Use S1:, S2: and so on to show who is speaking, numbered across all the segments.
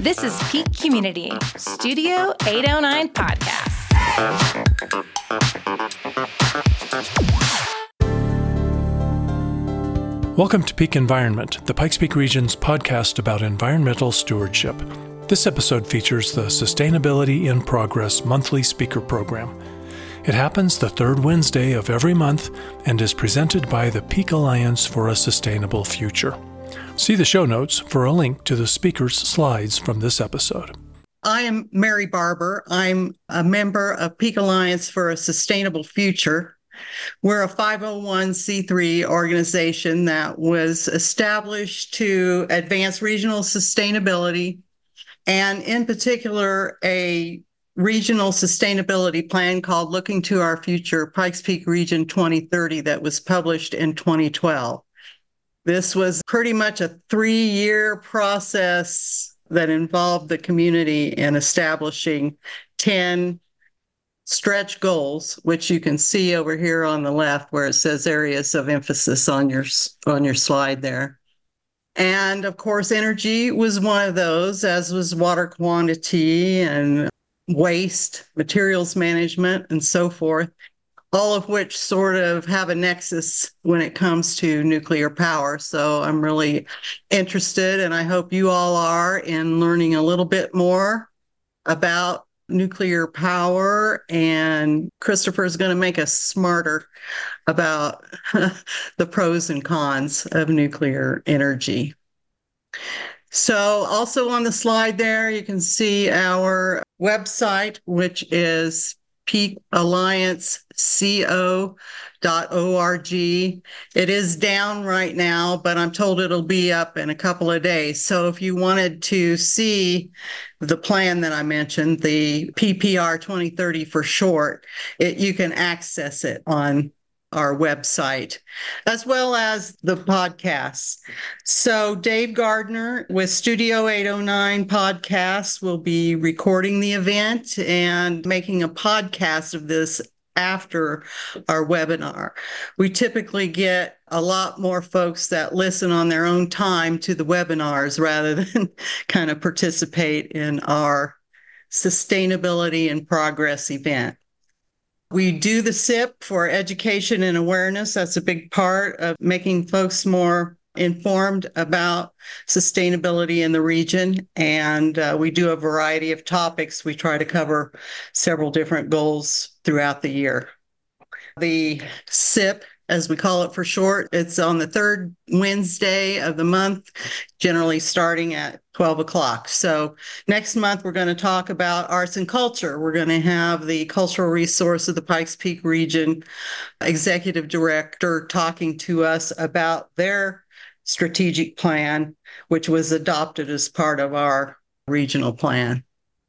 S1: This is Peak Community, Studio 809 Podcast.
S2: Welcome to Peak Environment, the Pikes Peak Region's podcast about environmental stewardship. This episode features the Sustainability in Progress monthly speaker program. It happens the third Wednesday of every month and is presented by the Peak Alliance for a Sustainable Future. See the show notes for a link to the speaker's slides from this episode.
S3: I am Mary Barber. I'm a member of Peak Alliance for a Sustainable Future. We're a 501c3 organization that was established to advance regional sustainability, and in particular, a regional sustainability plan called Looking to Our Future, Pikes Peak Region 2030, that was published in 2012. This was pretty much a 3-year process that involved the community in establishing 10 stretch goals, which you can see over here on the left where it says areas of emphasis on your slide there. And of course, energy was one of those, as was water quantity and waste, materials management, and so forth, all of which sort of have a nexus when it comes to nuclear power. So I'm really interested, and I hope you all are, in learning a little bit more about nuclear power. And Christopher is going to make us smarter about the pros and cons of nuclear energy. So also on the slide there, you can see our website, which is peakallianceco.org. It is down right now, but I'm told it'll be up in a couple of days. So if you wanted to see the plan that I mentioned, the PPR 2030 for short, you can access it on our website, as well as the podcasts. So Dave Gardner with Studio 809 Podcasts will be recording the event and making a podcast of this after our webinar. We typically get a lot more folks that listen on their own time to the webinars rather than kind of participate in our Sustainability in Progress event. We do the SIP for education and awareness. That's a big part of making folks more informed about sustainability in the region. And we do a variety of topics. We try to cover several different goals throughout the year. The SIP, as we call it for short, it's on the third Wednesday of the month, generally starting at 12 o'clock. So next month, we're going to talk about arts and culture. We're going to have the cultural resource of the Pikes Peak Region executive director talking to us about their strategic plan, which was adopted as part of our regional plan.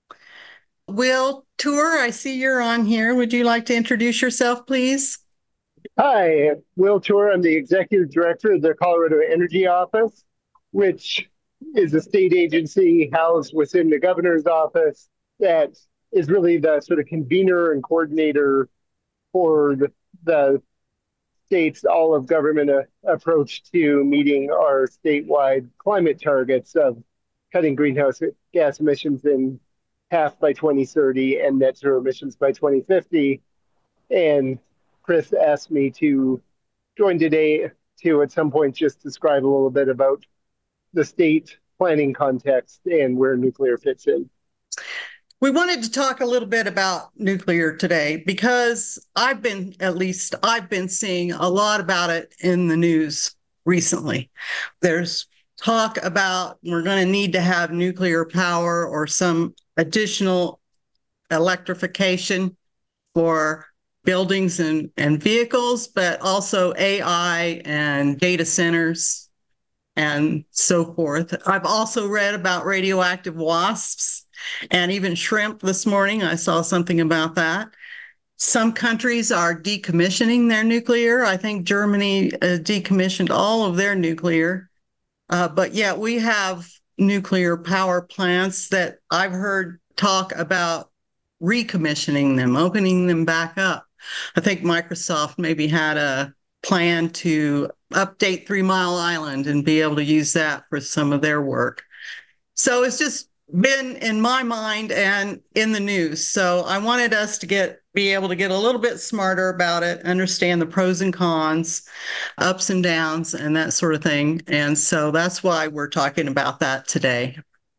S3: Will Tour, I see you're on here. Would you like to introduce yourself, please?
S4: Hi, Will Tour. I'm the Executive Director of the Colorado Energy Office, which is a state agency housed within the governor's office that is really the sort of convener and coordinator for the state's all-of-government approach to meeting our statewide climate targets of cutting greenhouse gas emissions in half by 2030 and net zero emissions by 2050. And Chris asked me to join today to, at some point, just describe a little bit about the state planning context and where nuclear fits in.
S3: We wanted to talk a little bit about nuclear today because I've been seeing a lot about it in the news recently. There's talk about we're going to need to have nuclear power or some additional electrification for buildings and vehicles, but also AI and data centers and so forth. I've also read about radioactive wasps and even shrimp this morning. I saw something about that. Some countries are decommissioning their nuclear. I think Germany decommissioned all of their nuclear. But yet we have nuclear power plants that I've heard talk about recommissioning them, opening them back up. I think Microsoft maybe had a plan to update 3 Mile Island and be able to use that for some of their work. So it's just been in my mind and in the news. So I wanted us to be able to get a little bit smarter about it, understand the pros and cons, ups and downs, and that sort of thing. And so that's why we're talking about that today.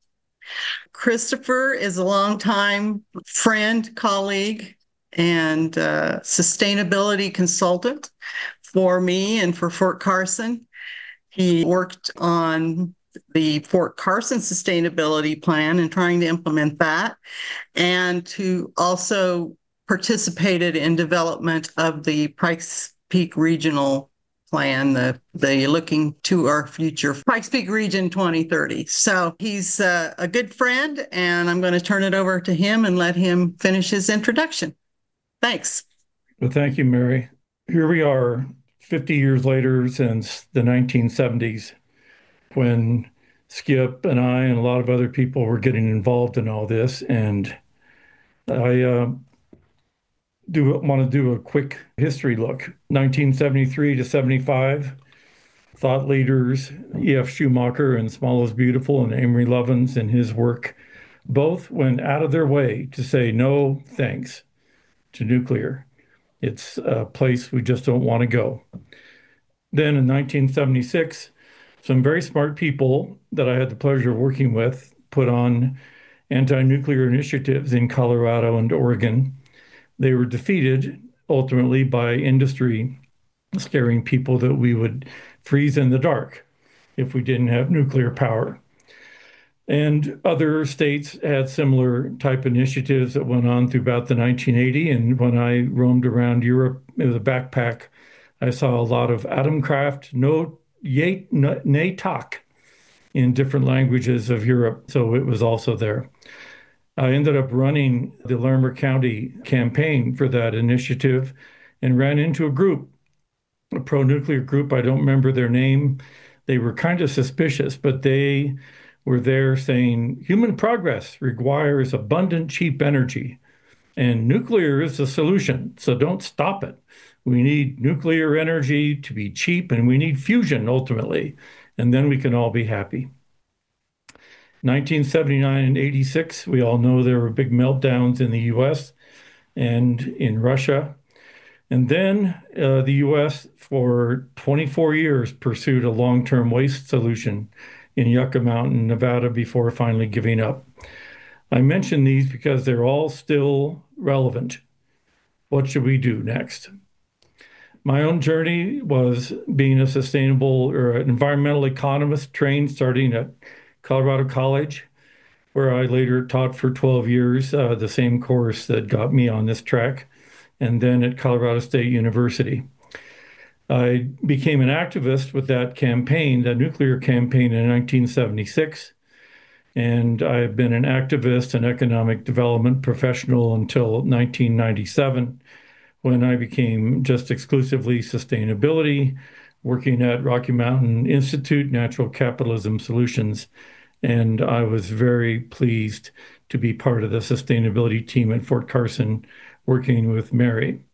S3: Christopher is a longtime friend, colleague, and sustainability consultant for me and for Fort Carson. He worked on the Fort Carson sustainability plan and trying to implement that, and who also participated in development of the Pikes Peak Regional Plan, the Looking to Our Future, Pikes Peak Region 2030. So he's a good friend, and I'm going to turn it over to him and let him finish his introduction. Thanks.
S5: Well, thank you, Mary. Here we are, 50 years later since the 1970s, when Skip and I and a lot of other people were getting involved in all this. And I want to do a quick history look. 1973 to 75, thought leaders E.F. Schumacher and Small is Beautiful and Amory Lovins and his work both went out of their way to say no thanks to nuclear. It's a place we just don't want to go. Then in 1976, some very smart people that I had the pleasure of working with put on anti-nuclear initiatives in Colorado and Oregon. They were defeated ultimately by industry scaring people that we would freeze in the dark if we didn't have nuclear power. And other states had similar type initiatives that went on through about the 1980. And when I roamed around Europe with a backpack, I saw a lot of Atomkraft, no yet, nay talk in different languages of Europe. So it was also there. I ended up running the Larimer County campaign for that initiative and ran into a group, a pro-nuclear group. I don't remember their name. They were kind of suspicious, but they were there saying human progress requires abundant, cheap energy, and nuclear is the solution. So don't stop it. We need nuclear energy to be cheap, and we need fusion ultimately, and then we can all be happy. 1979 and 86, we all know there were big meltdowns in the US and in Russia. And then the US for 24 years pursued a long-term waste solution in Yucca Mountain, Nevada, before finally giving up. I mention these because they're all still relevant. What should we do next? My own journey was being a sustainable or an environmental economist trained starting at Colorado College, where I later taught for 12 years, the same course that got me on this track, and then at Colorado State University. I became an activist with that campaign, the nuclear campaign in 1976, and I've been an activist and economic development professional until 1997, when I became just exclusively sustainability, working at Rocky Mountain Institute, Natural Capitalism Solutions, and I was very pleased to be part of the sustainability team at Fort Carson, working with Mary.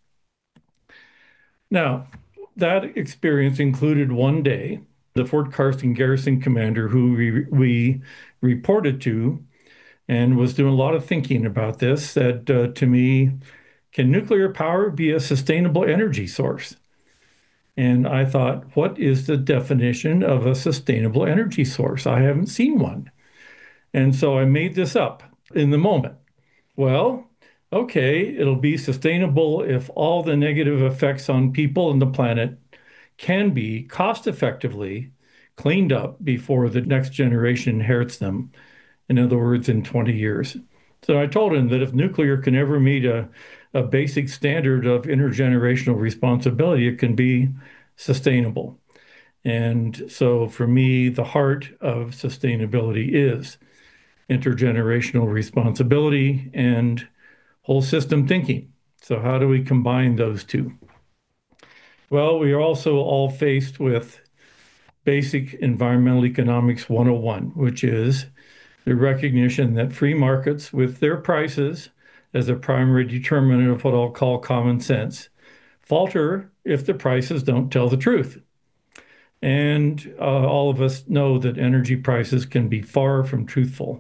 S5: Now, that experience included one day, the Fort Carson garrison commander who we reported to and was doing a lot of thinking about this, said to me, can nuclear power be a sustainable energy source? And I thought, what is the definition of a sustainable energy source? I haven't seen one. And so I made this up in the moment. Well, okay, it'll be sustainable if all the negative effects on people and the planet can be cost effectively cleaned up before the next generation inherits them. In other words, in 20 years. So I told him that if nuclear can ever meet a basic standard of intergenerational responsibility, it can be sustainable. And so for me, the heart of sustainability is intergenerational responsibility and whole system thinking. So how do we combine those two? Well, we are also all faced with basic environmental economics 101, which is the recognition that free markets with their prices as a primary determinant of what I'll call common sense falter if the prices don't tell the truth. And all of us know that energy prices can be far from truthful.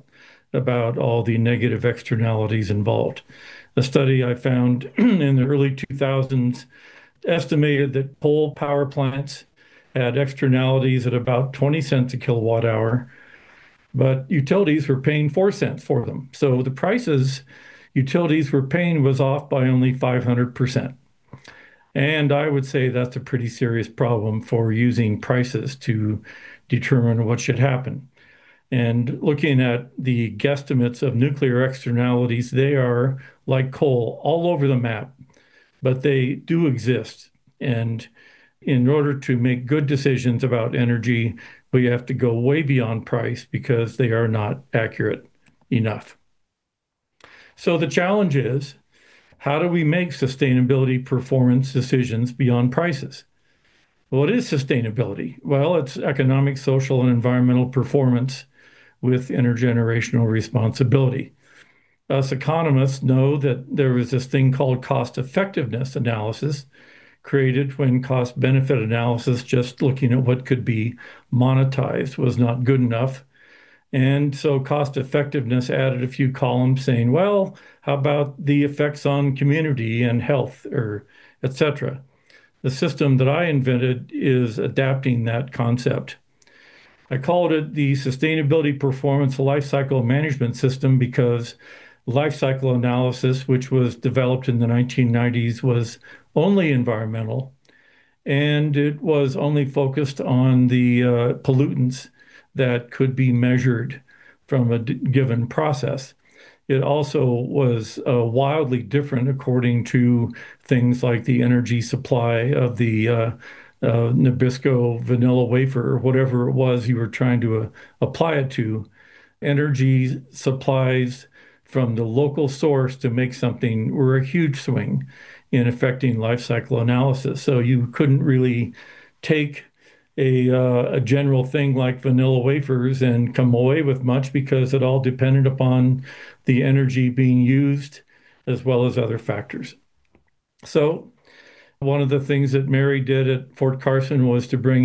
S5: about all the negative externalities involved. A study I found in the early 2000s estimated that coal power plants had externalities at about 20 cents a kilowatt hour, but utilities were paying 4 cents for them. So the prices utilities were paying was off by only 500%. And I would say that's a pretty serious problem for using prices to determine what should happen. And looking at the guesstimates of nuclear externalities, they are like coal all over the map, but they do exist. And in order to make good decisions about energy, we have to go way beyond price because they are not accurate enough. So the challenge is, how do we make sustainability performance decisions beyond prices? Well, what is sustainability? Well, it's economic, social, and environmental performance with intergenerational responsibility. Us economists know that there was this thing called cost effectiveness analysis created when cost benefit analysis, just looking at what could be monetized, was not good enough. And so cost effectiveness added a few columns saying, well, how about the effects on community and health, or et cetera? The system that I invented is adapting that concept. I called it the Sustainability Performance Lifecycle Management System because life cycle analysis, which was developed in the 1990s, was only environmental, and it was only focused on the pollutants that could be measured from a given process. It also was wildly different according to things like the energy supply of the Nabisco vanilla wafer, or whatever it was you were trying to apply it to. Energy supplies from the local source to make something were a huge swing in affecting life cycle analysis. So you couldn't really take a general thing like vanilla wafers and come away with much because it all depended upon the energy being used as well as other factors. So one of the things that Mary did at Fort Carson was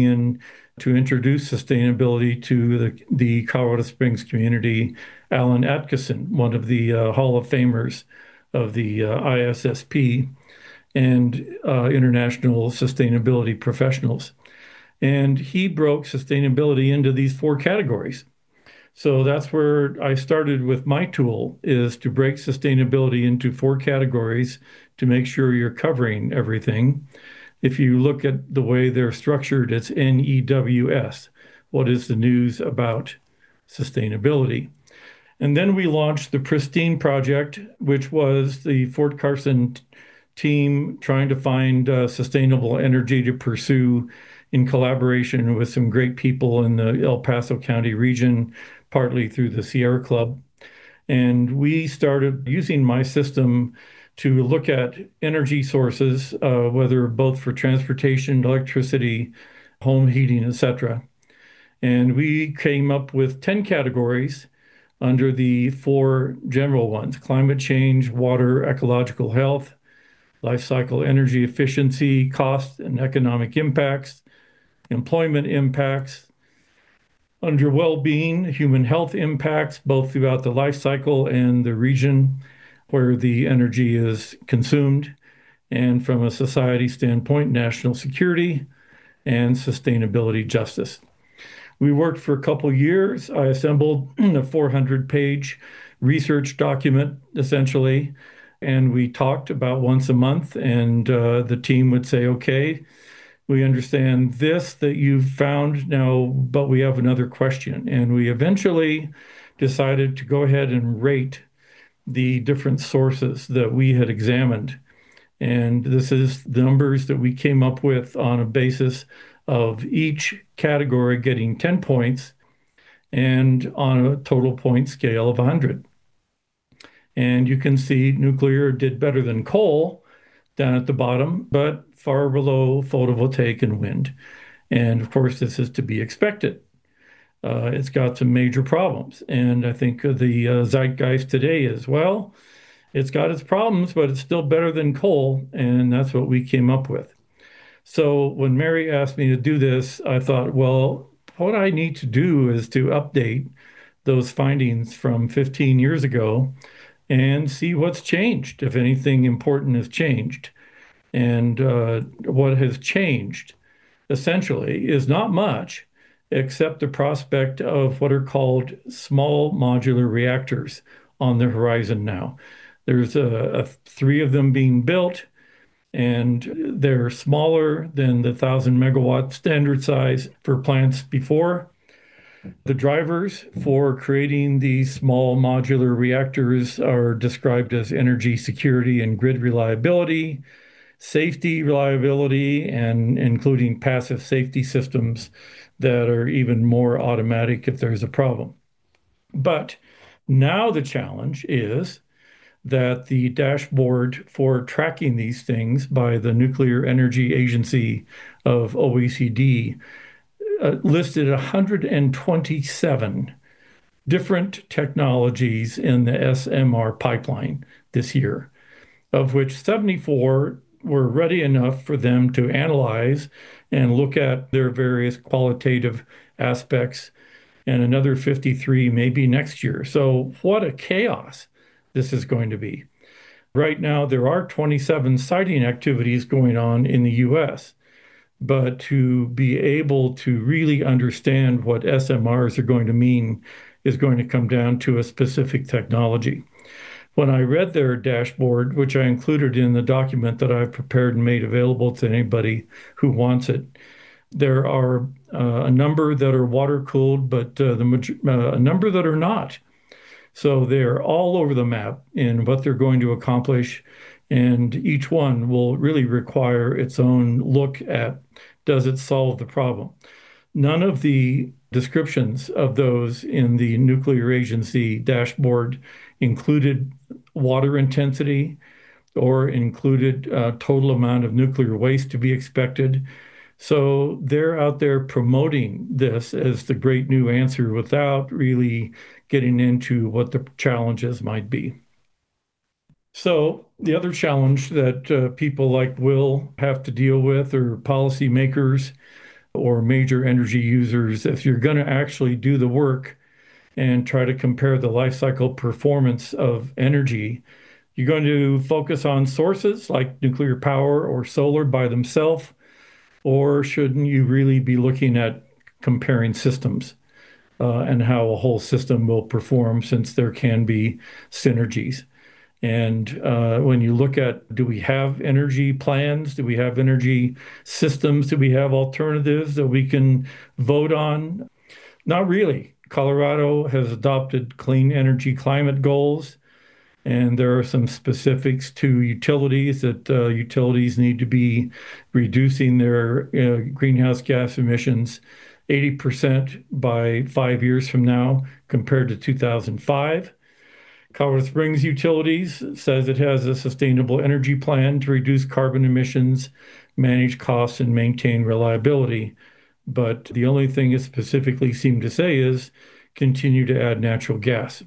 S5: to introduce sustainability to the Colorado Springs community. Alan Atkinson, one of the Hall of Famers of the ISSP and International Sustainability Professionals. And he broke sustainability into these 4 categories. So that's where I started with my tool, is to break sustainability into 4 categories to make sure you're covering everything. If you look at the way they're structured, it's NEWS. What is the news about sustainability? And then we launched the Pristine Project, which was the Fort Carson team trying to find sustainable energy to pursue in collaboration with some great people in the El Paso County region, partly through the Sierra Club. And we started using my system to look at energy sources, whether both for transportation, electricity, home heating, etc. And we came up with 10 categories under the 4 general ones: climate change, water, ecological health, life cycle energy efficiency, cost and economic impacts, employment impacts, under well-being, human health impacts, both throughout the life cycle and the region where the energy is consumed, and from a society standpoint, national security and sustainability justice. We worked for a couple of years. I assembled a 400-page research document, essentially, and we talked about once a month, and the team would say, okay, we understand this that you've found now, but we have another question. And we eventually decided to go ahead and rate the different sources that we had examined. And this is the numbers that we came up with on a basis of each category getting 10 points and on a total point scale of 100. And you can see nuclear did better than coal down at the bottom, but far below photovoltaic and wind. And of course, this is to be expected. It's got some major problems. And I think the zeitgeist today is, well, it's got its problems, but it's still better than coal. And that's what we came up with. So when Mary asked me to do this, I thought, well, what I need to do is to update those findings from 15 years ago and see what's changed, if anything important has changed. And what has changed essentially is not much, except the prospect of what are called small modular reactors on the horizon now. There's three of them being built, and they're smaller than the 1,000 megawatt standard size for plants before. The drivers for creating these small modular reactors are described as energy security and grid reliability, safety, reliability, and including passive safety systems that are even more automatic if there's a problem. But now the challenge is that the dashboard for tracking these things by the Nuclear Energy Agency of OECD listed 127 different technologies in the SMR pipeline this year, of which 74 were ready enough for them to analyze and look at their various qualitative aspects, and another 53 maybe next year. So what a chaos this is going to be. Right now, there are 27 siting activities going on in the US, but to be able to really understand what SMRs are going to mean is going to come down to a specific technology. When I read their dashboard, which I included in the document that I've prepared and made available to anybody who wants it, there are a number that are water cooled, but a number that are not. So they're all over the map in what they're going to accomplish, and each one will really require its own look at, does it solve the problem? None of the descriptions of those in the Nuclear Agency dashboard included water intensity or included total amount of nuclear waste to be expected. So they're out there promoting this as the great new answer without really getting into what the challenges might be. So the other challenge that people like Will have to deal with, or policymakers or major energy users, if you're going to actually do the work and try to compare the life cycle performance of energy, you're going to focus on sources like nuclear power or solar by themselves, or shouldn't you really be looking at comparing systems and how a whole system will perform, since there can be synergies? And when you look at, do we have energy plans? Do we have energy systems? Do we have alternatives that we can vote on? Not really. Colorado has adopted clean energy climate goals, and there are some specifics to utilities that utilities need to be reducing their greenhouse gas emissions 80% by 5 years from now compared to 2005. Colorado Springs Utilities says it has a sustainable energy plan to reduce carbon emissions, manage costs, and maintain reliability. But the only thing it specifically seemed to say is continue to add natural gas.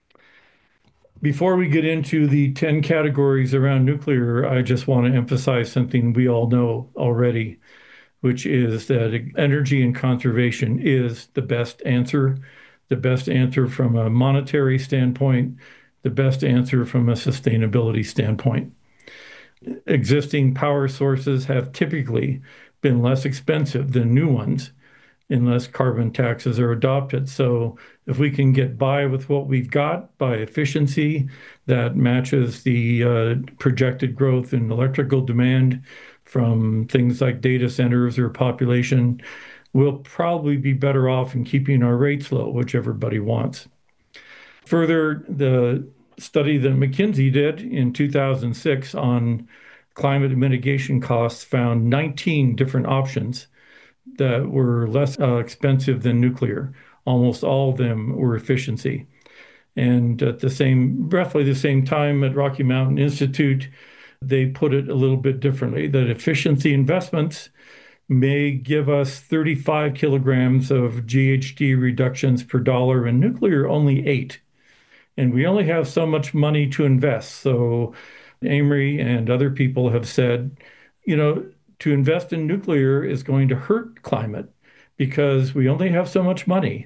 S5: Before we get into the 10 categories around nuclear, I just want to emphasize something we all know already, which is that energy and conservation is the best answer from a monetary standpoint, the best answer from a sustainability standpoint. Existing power sources have typically been less expensive than new ones unless carbon taxes are adopted. So if we can get by with what we've got by efficiency that matches the projected growth in electrical demand from things like data centers or population, we'll probably be better off in keeping our rates low, which everybody wants. Further, the study that McKinsey did in 2006 on climate mitigation costs found 19 different options that were less expensive than nuclear. Almost all of them were efficiency. And at roughly the same time at Rocky Mountain Institute, they put it a little bit differently, that efficiency investments may give us 35 kilograms of GHG reductions per dollar, and nuclear only 8. And we only have so much money to invest. So Amory and other people have said, to invest in nuclear is going to hurt climate because we only have so much money.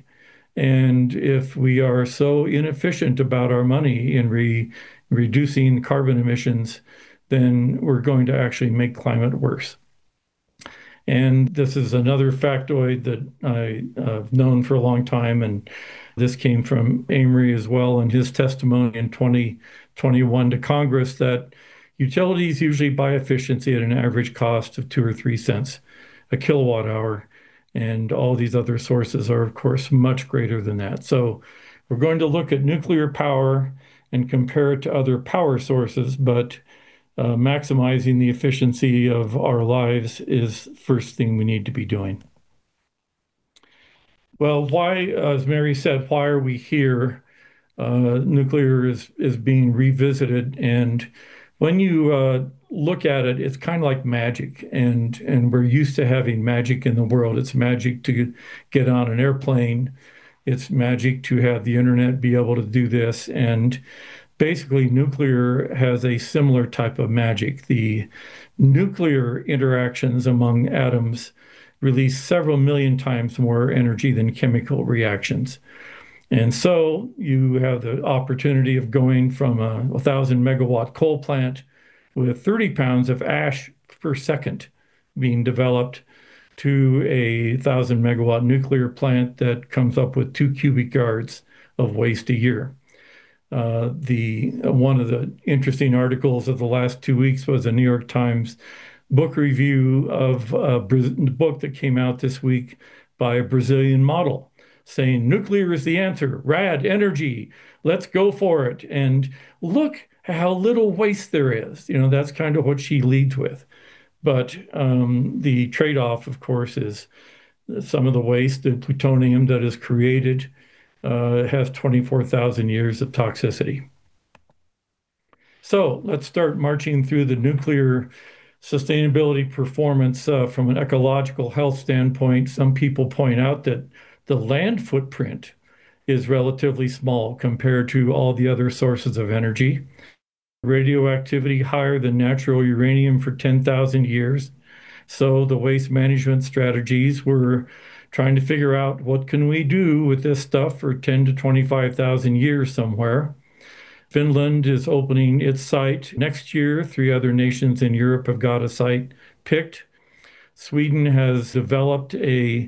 S5: And if we are so inefficient about our money in reducing carbon emissions, then we're going to actually make climate worse. And this is another factoid that I've known for a long time. And this came from Amory as well in his testimony in 2021 to Congress, that utilities usually buy efficiency at an average cost of 2 or 3 cents a kilowatt hour. And all these other sources are, of course, much greater than that. So we're going to look at nuclear power and compare it to other power sources, but maximizing the efficiency of our lives is the first thing we need to be doing. Well, why, as Mary said, why are we here? Nuclear is being revisited, and when you look at it, it's kind of like magic, and we're used to having magic in the world. It's magic to get on an airplane. It's magic to have the internet be able to do this, and basically, nuclear has a similar type of magic. The nuclear interactions among atoms release several million times more energy than chemical reactions. And so you have the opportunity of going from a 1,000 megawatt coal plant with 30 pounds of ash per second being developed to a 1,000 megawatt nuclear plant that comes up with 2 cubic yards of waste a year. One of the interesting articles of the last 2 weeks was a New York Times book review of the book that came out this week by a Brazilian model saying nuclear is the answer, rad energy, let's go for it. And look how little waste there is. That's kind of what she leads with. But the trade-off, of course, is some of the waste, the plutonium that is created, has 24,000 years of toxicity. So let's start marching through the nuclear sustainability performance from an ecological health standpoint. Some people point out that the land footprint is relatively small compared to all the other sources of energy. Radioactivity higher than natural uranium for 10,000 years. So the waste management strategies were trying to figure out what can we do with this stuff for 10 to 25,000 years somewhere. Finland is opening its site next year. 3 other nations in Europe have got a site picked. Sweden has developed a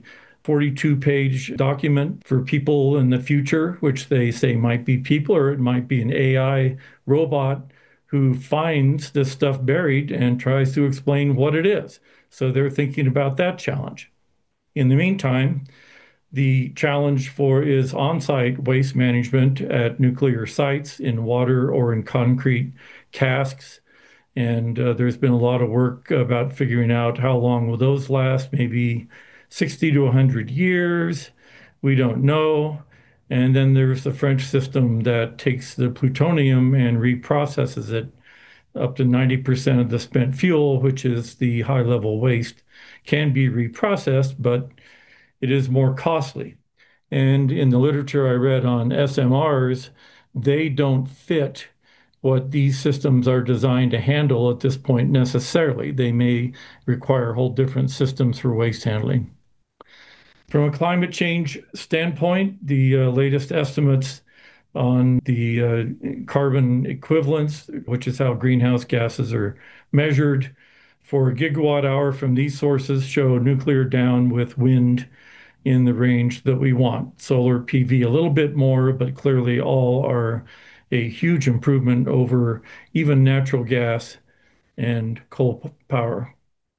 S5: 42-page document for people in the future, which they say might be people, or it might be an AI robot who finds this stuff buried and tries to explain what it is. So they're thinking about that challenge. In the meantime, the challenge is on-site waste management at nuclear sites in water or in concrete casks. And there's been a lot of work about figuring out how long will those last, maybe 60 to 100 years. We don't know. And then there's the French system that takes the plutonium and reprocesses it up to 90% of the spent fuel, which is the high-level waste, can be reprocessed, but it is more costly. And in the literature I read on SMRs, they don't fit what these systems are designed to handle at this point necessarily. They may require whole different systems for waste handling. From a climate change standpoint, the latest estimates on the carbon equivalents, which is how greenhouse gases are measured, for a gigawatt hour from these sources show nuclear down with wind in the range that we want. Solar PV a little bit more, but clearly all are a huge improvement over even natural gas and coal power.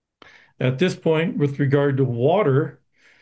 S5: At this point, with regard to water,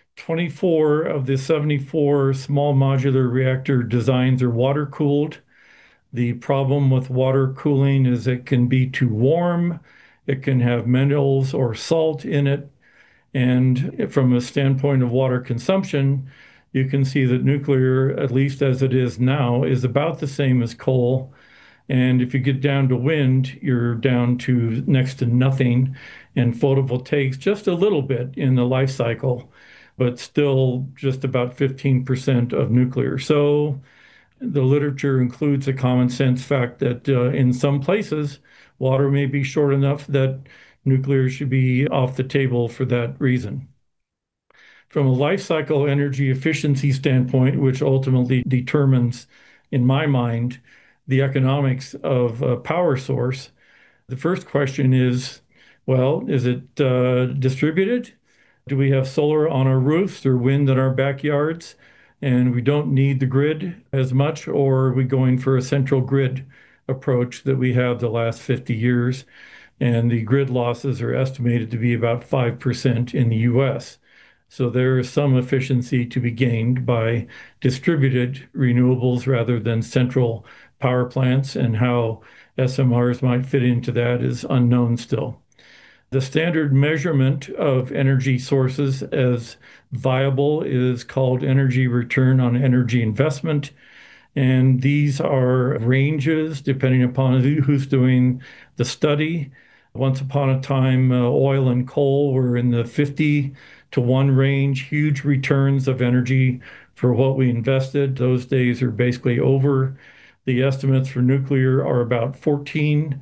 S5: 24 of the 74 small modular reactor designs are water cooled. The problem with water cooling is it can be too warm, it can have minerals or salt in it. And from a standpoint of water consumption, you can see that nuclear, at least as it is now, is about the same as coal. And if you get down to wind, you're down to next to nothing. And photovoltaics just a little bit in the life cycle, but still just about 15% of nuclear. So the literature includes a common sense fact that in some places, water may be short enough that nuclear should be off the table for that reason. From a life cycle energy efficiency standpoint, which ultimately determines, in my mind, the economics of a power source, the first question is, well, is it distributed? Do we have solar on our roofs or wind in our backyards? And we don't need the grid as much, or are we going for a central grid approach that we have the last 50 years? And the grid losses are estimated to be about 5% in the US. So there is some efficiency to be gained by distributed renewables rather than central power plants, and how SMRs might fit into that is unknown still. The standard measurement of energy sources as viable is called energy return on energy investment. And these are ranges depending upon who's doing the study. Once upon a time, oil and coal were in the 50 to 1 range, huge returns of energy for what we invested. Those days are basically over. The estimates for nuclear are about 14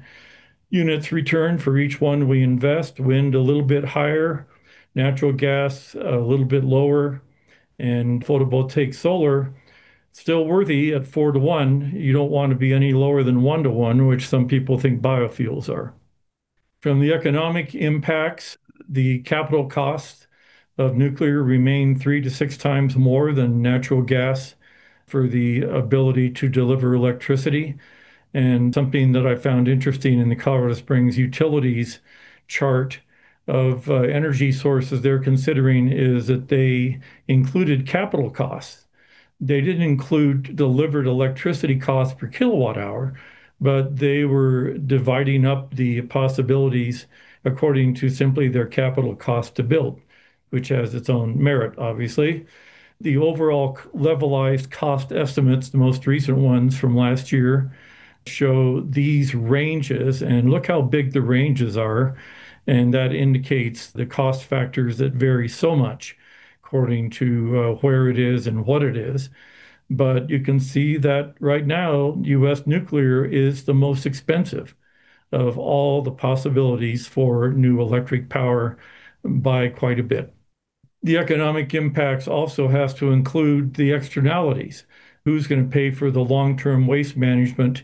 S5: units return for each one we invest. Wind a little bit higher, natural gas a little bit lower, and photovoltaic solar still worthy at 4 to 1. You don't want to be any lower than 1 to 1, which some people think biofuels are. From the economic impacts, the capital costs of nuclear remain 3 to 6 times more than natural gas for the ability to deliver electricity. And something that I found interesting in the Colorado Springs utilities chart of energy sources they're considering is that they included capital costs. They didn't include delivered electricity costs per kilowatt hour, but they were dividing up the possibilities according to simply their capital cost to build, which has its own merit, obviously. The overall levelized cost estimates, the most recent ones from last year, show these ranges, and look how big the ranges are. And that indicates the cost factors that vary so much according to where it is and what it is. But you can see that right now, US nuclear is the most expensive of all the possibilities for new electric power by quite a bit. The economic impacts also has to include the externalities. Who's going to pay for the long-term waste management?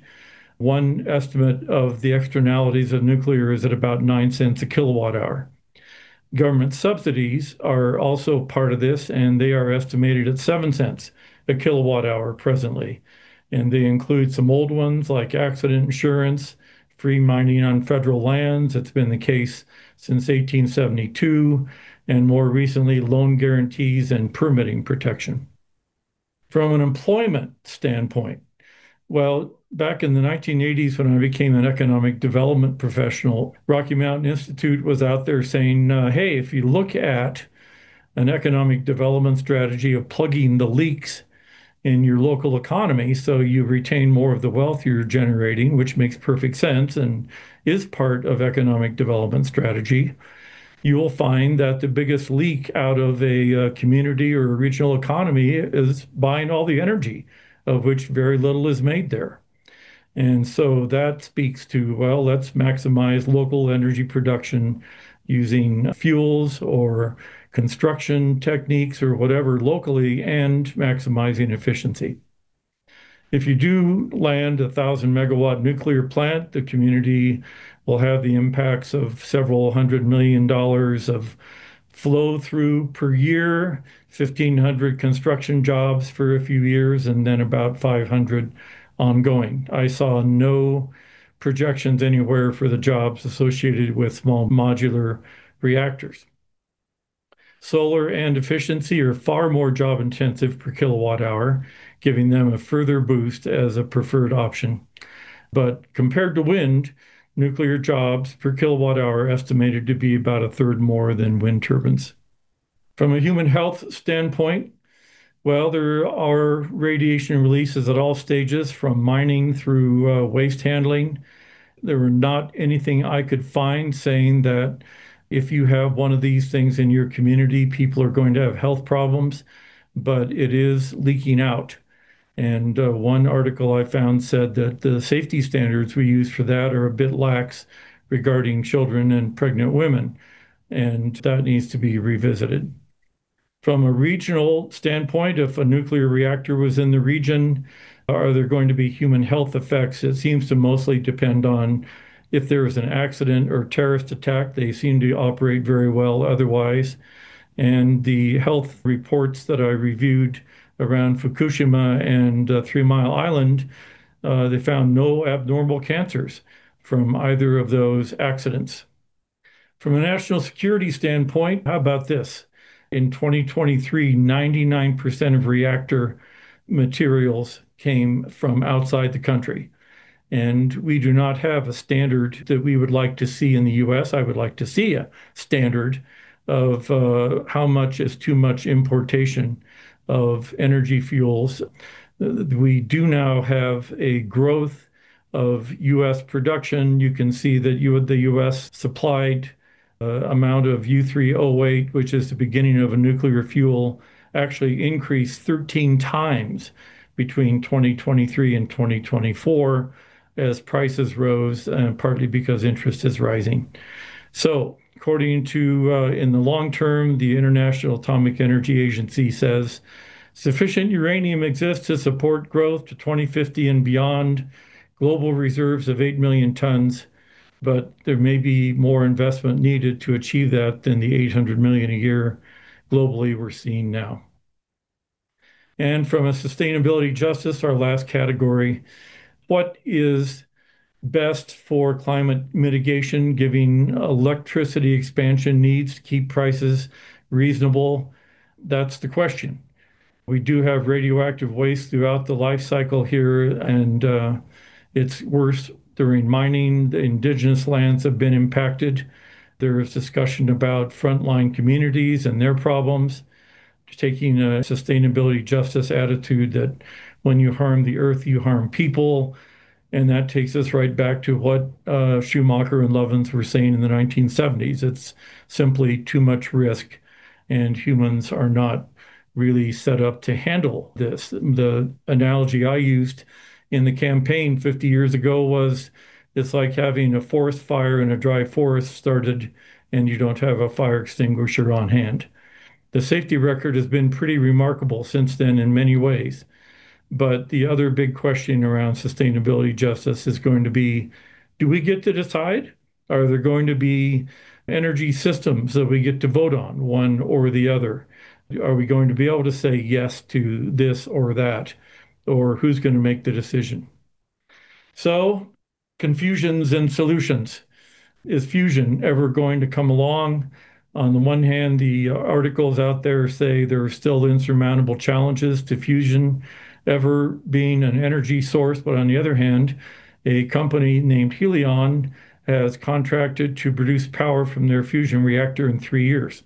S5: One estimate of the externalities of nuclear is at about 9 cents a kilowatt hour. Government subsidies are also part of this, and they are estimated at 7 cents a kilowatt hour presently. And they include some old ones like accident insurance, free mining on federal lands. It's been the case since 1872, and more recently, loan guarantees and permitting protection. From an employment standpoint, well, back in the 1980s, when I became an economic development professional, Rocky Mountain Institute was out there saying, hey, if you look at an economic development strategy of plugging the leaks in your local economy so you retain more of the wealth you're generating, which makes perfect sense and is part of economic development strategy, you will find that the biggest leak out of a community or a regional economy is buying all the energy, of which very little is made there. And so that speaks to, well, let's maximize local energy production using fuels or construction techniques or whatever locally and maximizing efficiency. If you do land a 1,000 megawatt nuclear plant, the community will have the impacts of several $100 million of flow through per year, 1,500 construction jobs for a few years, and then about 500 ongoing. I saw no projections anywhere for the jobs associated with small modular reactors. Solar and efficiency are far more job intensive per kilowatt hour, giving them a further boost as a preferred option. But compared to wind, nuclear jobs per kilowatt hour estimated to be about a third more than wind turbines. From a human health standpoint, well, there are radiation releases at all stages, from mining through waste handling. There were not anything I could find saying that if you have one of these things in your community, people are going to have health problems, but it is leaking out. And one article I found said that the safety standards we use for that are a bit lax regarding children and pregnant women, and that needs to be revisited. From a regional standpoint, if a nuclear reactor was in the region, are there going to be human health effects? It seems to mostly depend on if there is an accident or terrorist attack. They seem to operate very well otherwise. And the health reports that I reviewed around Fukushima and 3 Mile Island, they found no abnormal cancers from either of those accidents. From a national security standpoint, how about this? In 2023, 99% of reactor materials came from outside the country. And we do not have a standard that we would like to see in the US. I would like to see a standard of how much is too much importation of energy fuels. We do now have a growth of US production. You can see that the US supplied amount of U3O8, which is the beginning of a nuclear fuel, actually increased 13 times between 2023 and 2024 as prices rose, partly because interest is rising. So, according to, in the long term, the International Atomic Energy Agency says sufficient uranium exists to support growth to 2050 and beyond, global reserves of 8 million tons, but there may be more investment needed to achieve that than the 800 million a year globally we're seeing now. And from a sustainability justice, our last category, what is best for climate mitigation, giving electricity expansion needs to keep prices reasonable? That's the question. We do have radioactive waste throughout the life cycle here, and it's worse during mining. The indigenous lands have been impacted. There is discussion about frontline communities and their problems, taking a sustainability justice attitude that when you harm the earth, you harm people. And that takes us right back to what Schumacher and Lovins were saying in the 1970s. It's simply too much risk, and humans are not really set up to handle this. The analogy I used in the campaign 50 years ago was it's like having a forest fire in a dry forest started and you don't have a fire extinguisher on hand. The safety record has been pretty remarkable since then in many ways. But the other big question around sustainability justice is going to be, do we get to decide? Are there going to be energy systems that we get to vote on, one or the other? Are we going to be able to say yes to this or that? Or who's going to make the decision? So, confusions and solutions. Is fusion ever going to come along? On the one hand, the articles out there say there are still insurmountable challenges to fusion ever being an energy source. But on the other hand, a company named Helion has contracted to produce power from their fusion reactor in 3 years.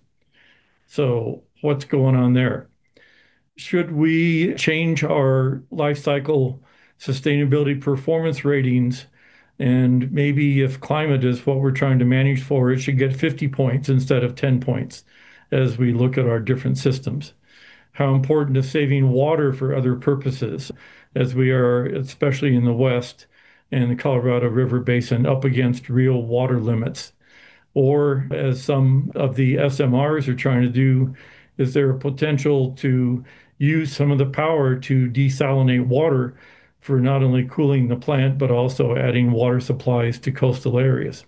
S5: So what's going on there? Should we change our life cycle sustainability performance ratings? And maybe if climate is what we're trying to manage for, it should get 50 points instead of 10 points as we look at our different systems. How important is saving water for other purposes, as we are, especially in the West and the Colorado River Basin, up against real water limits? Or, as some of the SMRs are trying to do, is there a potential to use some of the power to desalinate water for not only cooling the plant, but also adding water supplies to coastal areas?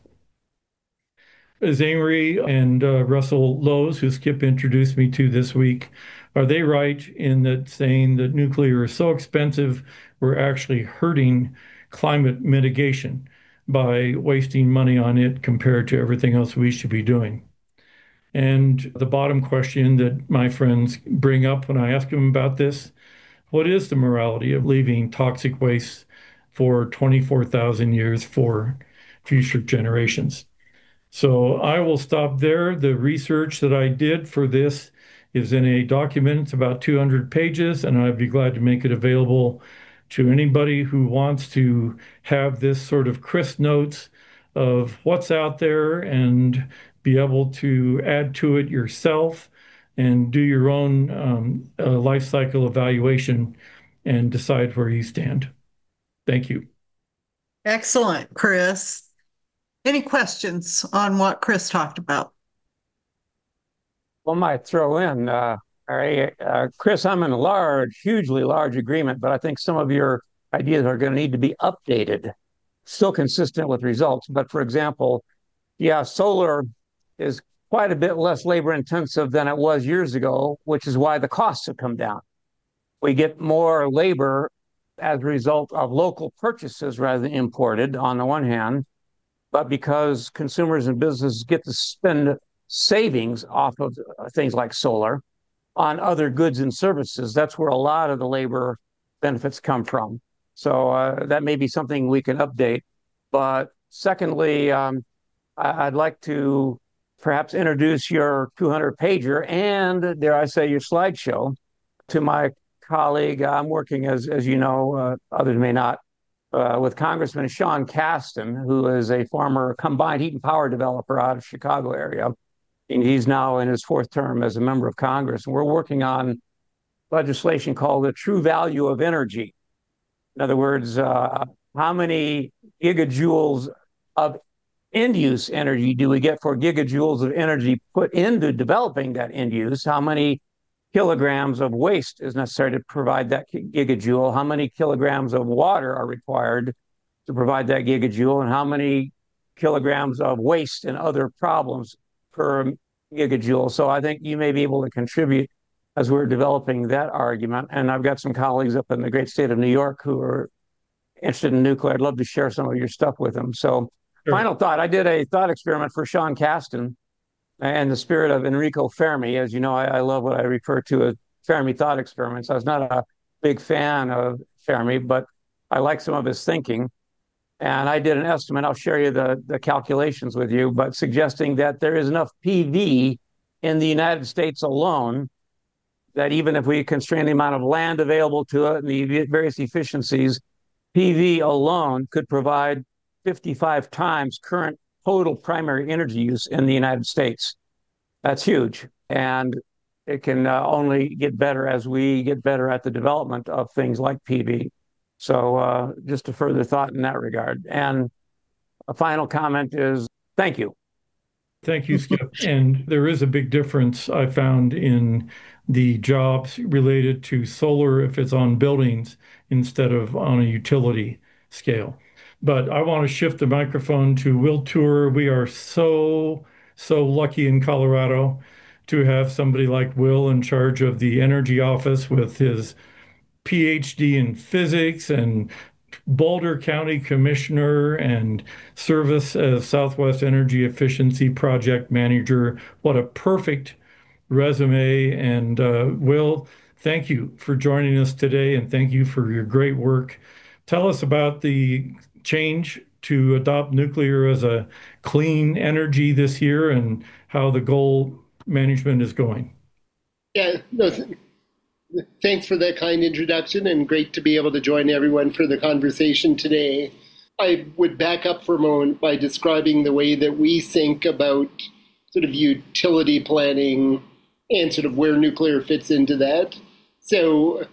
S5: Is Amory and Russell Lowe's, who Skip introduced me to this week, are they right in that saying that nuclear is so expensive, we're actually hurting climate mitigation by wasting money on it compared to everything else we should be doing? And the bottom question that my friends bring up when I ask them about this, what is the morality of leaving toxic waste for 24,000 years for future generations? So I will stop there. The research that I did for this is in a document. It's about 200 pages, and I'd be glad to make it available to anybody who wants to have this sort of crisp notes of what's out there and be able to add to it yourself and do your own life cycle evaluation and decide where you stand. Thank you.
S3: Excellent, Chris. Any questions on what Chris talked about?
S6: I might throw in, All right, Chris, I'm in hugely large agreement, but I think some of your ideas are going to need to be updated, still consistent with results. But for example, yeah, solar is quite a bit less labor intensive than it was years ago, which is why the costs have come down. We get more labor as a result of local purchases rather than imported on the one hand, but because consumers and businesses get to spend savings off of things like solar on other goods and services, that's where a lot of the labor benefits come from. So that may be something we can update. But secondly, I'd like to perhaps introduce your 200-pager and, dare I say, your slideshow to my colleague. I'm working, as you know, others may not, with Congressman Sean Casten, who is a former combined heat and power developer out of Chicago area. And he's now in his fourth term as a member of Congress. And we're working on legislation called the True Value of Energy. In other words, how many gigajoules of end-use energy do we get for gigajoules of energy put into developing that end use? How many kilograms of waste is necessary to provide that gigajoule? How many kilograms of water are required to provide that gigajoule? And how many kilograms of waste and other problems per gigajoule? So I think you may be able to contribute as we're developing that argument. And I've got some colleagues up in the great state of New York who are interested in nuclear. I'd love to share some of your stuff with them. So sure. Final thought, I did a thought experiment for Sean Casten and the spirit of Enrico Fermi. As you know, I love what I refer to as Fermi thought experiments. I was not a big fan of Fermi, but I like some of his thinking. And I did an estimate, I'll share you the calculations with you, but suggesting that there is enough PV in the United States alone that even if we constrain the amount of land available to it and the various efficiencies, PV alone could provide 55 times current total primary energy use in the United States. That's huge. And it can only get better as we get better at the development of things like PV. So just a further thought in that regard. And a final comment is thank you.
S5: Thank you, Skip. And there is a big difference I found in the jobs related to solar if it's on buildings instead of on a utility scale. But I want to shift the microphone to Will Tour. We are so lucky in Colorado to have somebody like Will in charge of the energy office with his PhD in physics and Boulder County Commissioner and service as Southwest Energy Efficiency Project Manager. What a perfect resume. And Will, thank you for joining us today, and thank you for your great work. Tell us about the change to adopt nuclear as a clean energy this year and how the goal management is going.
S4: Yeah, no, thanks for that kind introduction, and great to be able to join everyone for the conversation today. I would back up for a moment by describing the way that we think about sort of utility planning and sort of where nuclear fits into that. So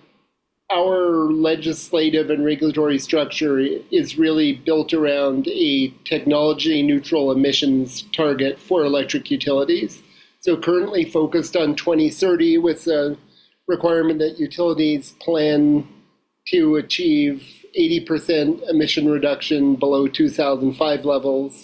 S4: our legislative and regulatory structure is really built around a technology-neutral emissions target for electric utilities. So currently focused on 2030 with a requirement that utilities plan to achieve 80% emission reduction below 2005 levels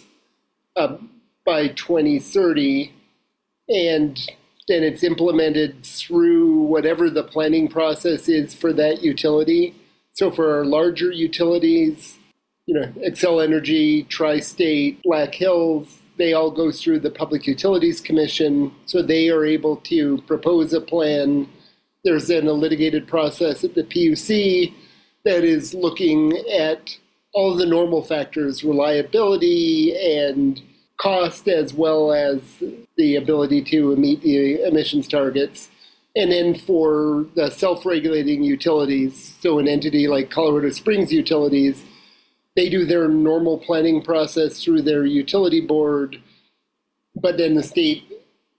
S4: by 2030. And then it's implemented through whatever the planning process is for that utility. So for our larger utilities, Xcel Energy, Tri-State, Black Hills, they all go through the Public Utilities Commission. So they are able to propose a plan. There's then a litigated process at the PUC that is looking at all of the normal factors, reliability and cost, as well as the ability to meet the emissions targets. And then for the self-regulating utilities, so an entity like Colorado Springs Utilities, they do their normal planning process through their utility board, but then the state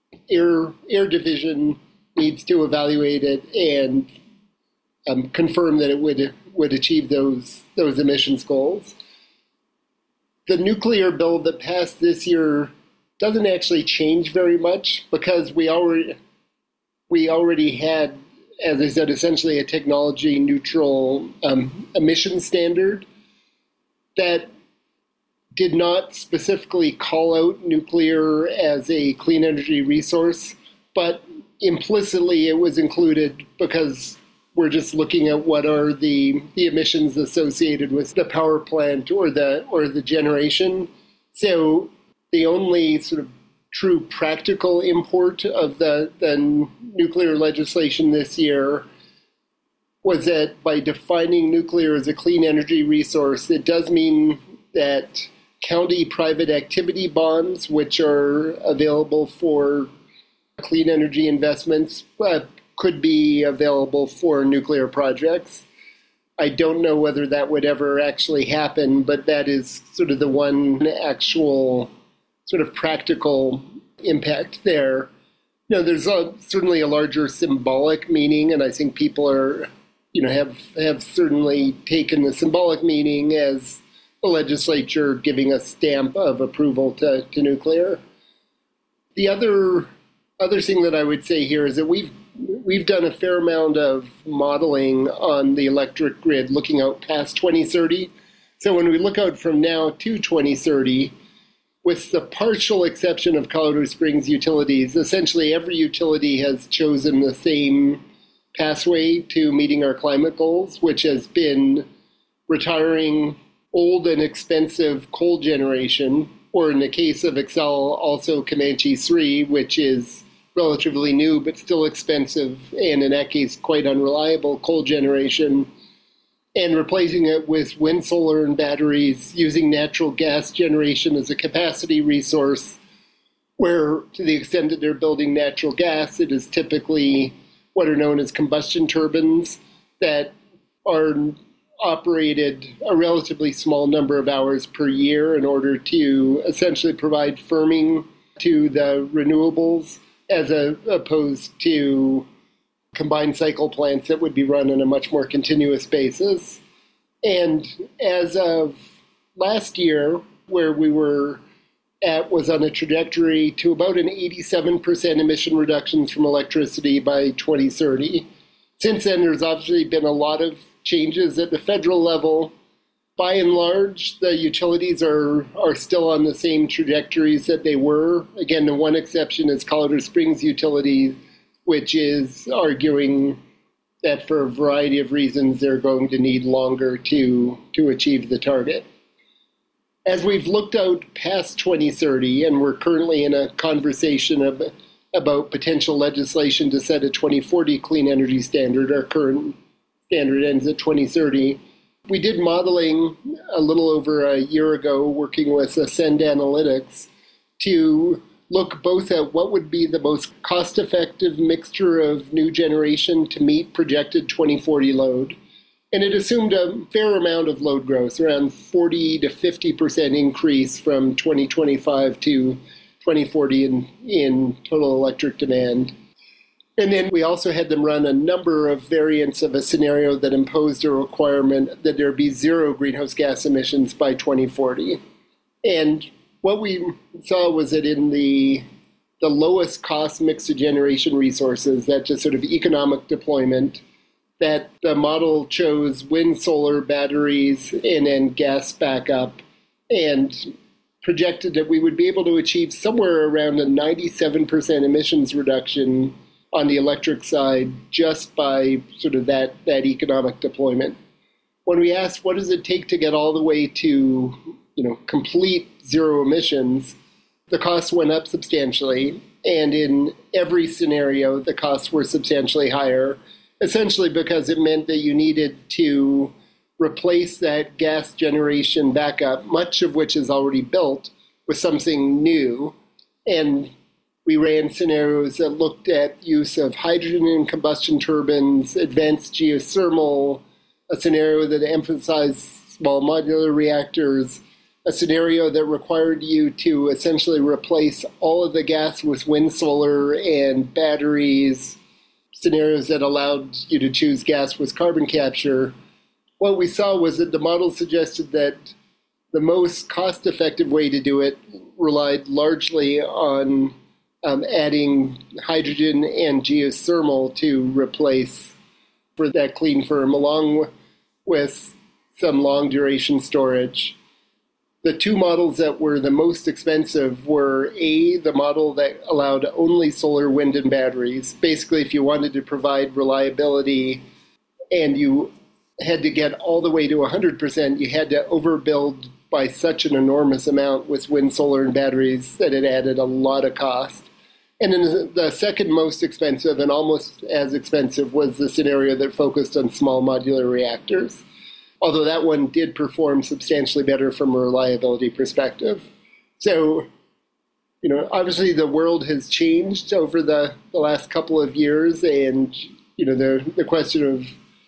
S4: air division needs to evaluate it and confirm that it would achieve those emissions goals. The nuclear bill that passed this year doesn't actually change very much because we already we already had, as I said, essentially a technology neutral emission standard that did not specifically call out nuclear as a clean energy resource, but implicitly it was included because we're just looking at what are the emissions associated with the power plant or the generation. So the only sort of true practical import of the nuclear legislation this year was that by defining nuclear as a clean energy resource, it does mean that county private activity bonds, which are available for clean energy investments, could be available for nuclear projects. I don't know whether that would ever actually happen, but that is sort of the one actual sort of practical impact there. There's certainly a larger symbolic meaning, and I think people are, have certainly taken the symbolic meaning as the legislature giving a stamp of approval to nuclear. The other thing that I would say here is that we've done a fair amount of modeling on the electric grid looking out past 2030. So when we look out from now to 2030, with the partial exception of Colorado Springs utilities, essentially every utility has chosen the same pathway to meeting our climate goals, which has been retiring old and expensive coal generation, or in the case of Excel, also Comanche 3, which is relatively new but still expensive, and in that case quite unreliable coal generation, and replacing it with wind, solar, and batteries, using natural gas generation as a capacity resource, where to the extent that they're building natural gas, it is typically what are known as combustion turbines that are operated a relatively small number of hours per year in order to essentially provide firming to the renewables, as opposed to combined cycle plants that would be run on a much more continuous basis. And as of last year, where we were at was on a trajectory to about an 87% emission reductions from electricity by 2030. Since then, there's obviously been a lot of changes at the federal level. By and large, the utilities are still on the same trajectories that they were. Again, the one exception is Colorado Springs Utilities, which is arguing that for a variety of reasons, they're going to need longer to achieve the target. As we've looked out past 2030, and we're currently in a conversation about potential legislation to set a 2040 clean energy standard, our current standard ends at 2030, we did modeling a little over a year ago working with Ascend Analytics to look both at what would be the most cost-effective mixture of new generation to meet projected 2040 load. And it assumed a fair amount of load growth, around 40 to 50% increase from 2025 to 2040 in total electric demand. And then we also had them run a number of variants of a scenario that imposed a requirement that there be zero greenhouse gas emissions by 2040. And what we saw was that in the lowest cost mix of generation resources, that just sort of economic deployment, that the model chose wind, solar, batteries, and then gas backup, and projected that we would be able to achieve somewhere around a 97% emissions reduction on the electric side just by sort of that economic deployment. When we asked what does it take to get all the way to complete zero emissions, the costs went up substantially, and in every scenario the costs were substantially higher, essentially because it meant that you needed to replace that gas generation backup, much of which is already built, with something new. And we ran scenarios that looked at use of hydrogen in combustion turbines, advanced geothermal, a scenario that emphasized small modular reactors, a scenario that required you to essentially replace all of the gas with wind, solar, and batteries, scenarios that allowed you to choose gas with carbon capture. What we saw was that the model suggested that the most cost-effective way to do it relied largely on adding hydrogen and geothermal to replace for that clean firm, along with some long duration storage. The two models that were the most expensive were the model that allowed only solar, wind, and batteries. Basically, if you wanted to provide reliability and you had to get all the way to 100%, you had to overbuild by such an enormous amount with wind, solar, and batteries that it added a lot of cost. And then the second most expensive and almost as expensive was the scenario that focused on small modular reactors, although that one did perform substantially better from a reliability perspective. So, obviously the world has changed over the last couple of years, and, the question of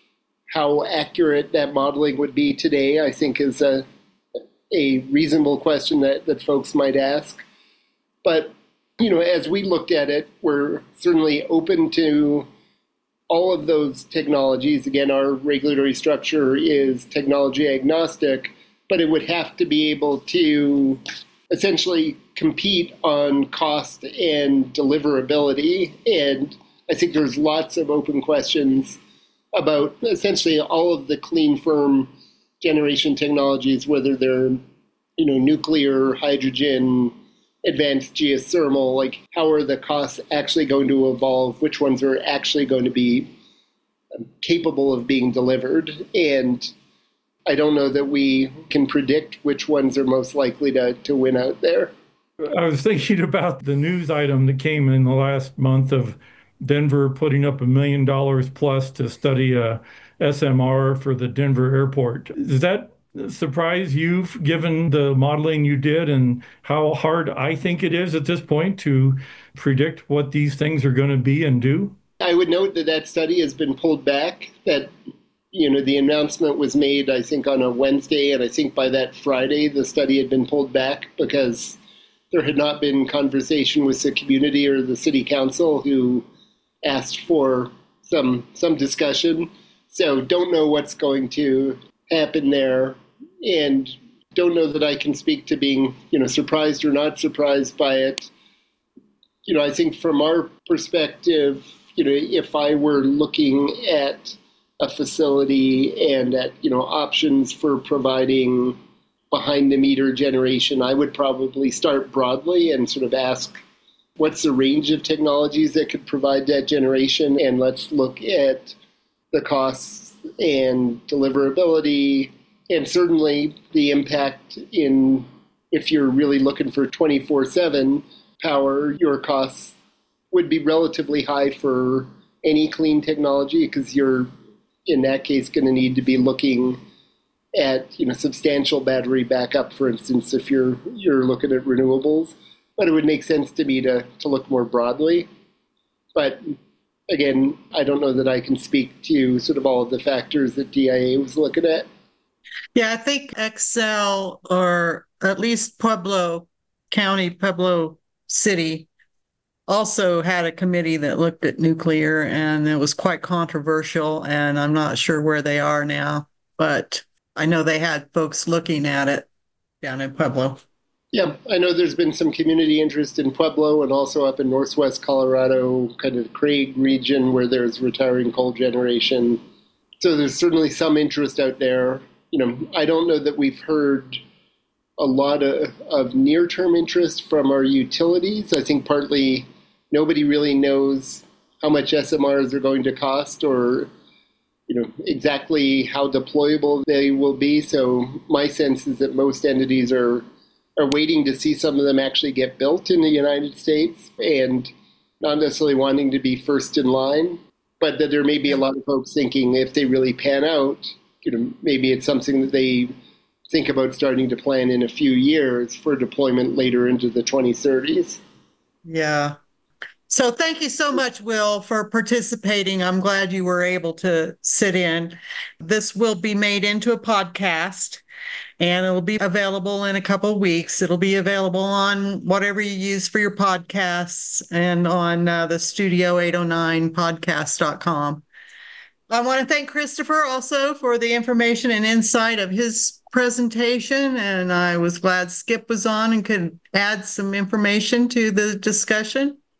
S4: how accurate that modeling would be today, I think, is a reasonable question that folks might ask. But, as we looked at it, we're certainly open to all of those technologies. Again, our regulatory structure is technology agnostic, but it would have to be able to essentially compete on cost and deliverability. And I think there's lots of open questions about essentially all of the clean, firm generation technologies, whether they're, nuclear, hydrogen, advanced geothermal, like how are the costs actually going to evolve? Which ones are actually going to be capable of being delivered? And I don't know that we can predict which ones are most likely to win out there.
S5: I was thinking about the news item that came in the last month of Denver putting up $1 million plus to study a SMR for the Denver airport. Does that surprise you, given the modeling you did and how hard I think it is at this point to predict what these things are going to be and do?
S4: I would note that study has been pulled back, that the announcement was made, I think, on a Wednesday, and I think by that Friday the study had been pulled back because there had not been conversation with the community or the city council, who asked for some discussion. So don't know what's going to happen there, and don't know that I can speak to being, surprised or not surprised by it. I think from our perspective, if I were looking at a facility and at, options for providing behind the meter generation, I would probably start broadly and sort of ask, what's the range of technologies that could provide that generation? And let's look at the costs and deliverability, and certainly the impact if you're really looking for 24/7 power, your costs would be relatively high for any clean technology, because you're, in that case, going to need to be looking at, substantial battery backup, for instance, if you're looking at renewables. But it would make sense to me to look more broadly. But again, I don't know that I can speak to sort of all of the factors that DIA was looking at.
S3: Yeah, I think Xcel, or at least Pueblo County, Pueblo City, also had a committee that looked at nuclear, and it was quite controversial, and I'm not sure where they are now, but I know they had folks looking at it down in Pueblo.
S4: Yeah, I know there's been some community interest in Pueblo and also up in northwest Colorado, kind of the Craig region, where there's retiring coal generation. So there's certainly some interest out there. I don't know that we've heard a lot of near-term interest from our utilities. I think partly nobody really knows how much SMRs are going to cost, or exactly how deployable they will be. So my sense is that most entities are waiting to see some of them actually get built in the United States, and not necessarily wanting to be first in line, but that there may be a lot of folks thinking, if they really pan out, maybe it's something that they think about starting to plan in a few years for deployment later into the 2030s.
S3: Yeah. So thank you so much, Will, for participating. I'm glad you were able to sit in. This will be made into a podcast, and it will be available in a couple of weeks. It'll be available on whatever you use for your podcasts, and on the Studio809podcast.com. I want to thank Christopher also for the information and insight of his presentation, and I was glad Skip was on and could add some information to the discussion.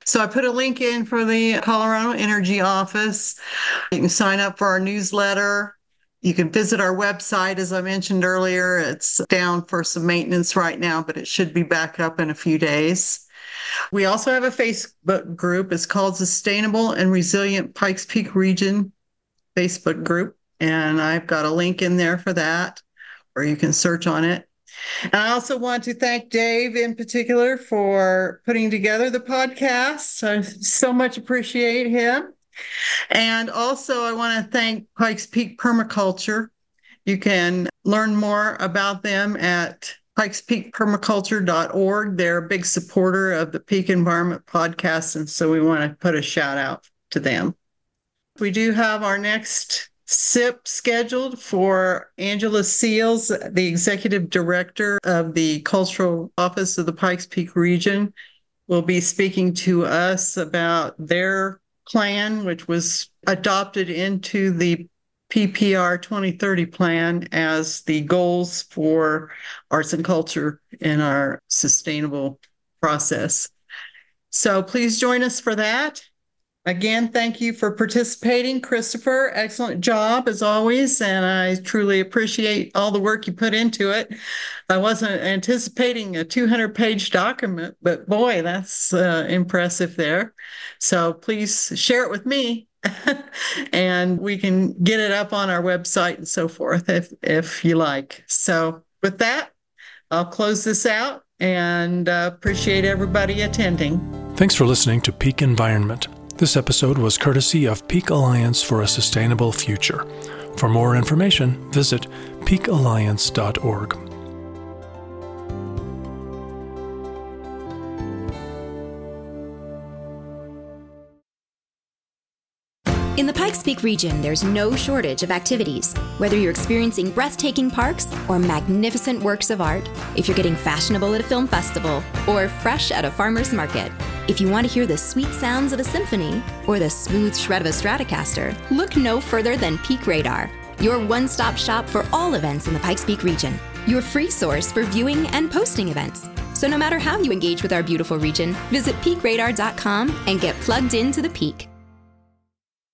S3: So I put a link in for the Colorado Energy Office. You can sign up for our newsletter. You can visit our website, as I mentioned earlier. It's down for some maintenance right now, but it should be back up in a few days. We also have a Facebook group. It's called Sustainable and Resilient Pikes Peak Region Facebook group. And I've got a link in there for that, or you can search on it. And I also want to thank Dave in particular for putting together the podcast. I so much appreciate him. And also I want to thank Pikes Peak Permaculture. You can learn more about them at pikespeakpermaculture.org. They're a big supporter of the Peak Environment podcast, and so we want to put a shout out to them. We do have our next SIP scheduled for Angela Seals, the Executive Director of the Cultural Office of the Pikes Peak Region, will be speaking to us about their plan, which was adopted into the PPR 2030 plan as the goals for arts and culture in our sustainable process. So please join us for that. Again, thank you for participating, Christopher. Excellent job as always, and I truly appreciate all the work you put into it. I wasn't anticipating a 200-page document, but boy, that's impressive there. So please share it with me, and we can get it up on our website and so forth if you like. So with that, I'll close this out and appreciate everybody attending.
S2: Thanks for listening to Peak Environment. This episode was courtesy of Peak Alliance for a Sustainable Future. For more information, visit peakalliance.org.
S7: In the Pikes Peak region, there's no shortage of activities. Whether you're experiencing breathtaking parks or magnificent works of art, if you're getting fashionable at a film festival or fresh at a farmer's market, if you want to hear the sweet sounds of a symphony or the smooth shred of a Stratocaster, look no further than Peak Radar, your one-stop shop for all events in the Pikes Peak region, your free source for viewing and posting events. So no matter how you engage with our beautiful region, visit peakradar.com and get plugged into the Peak.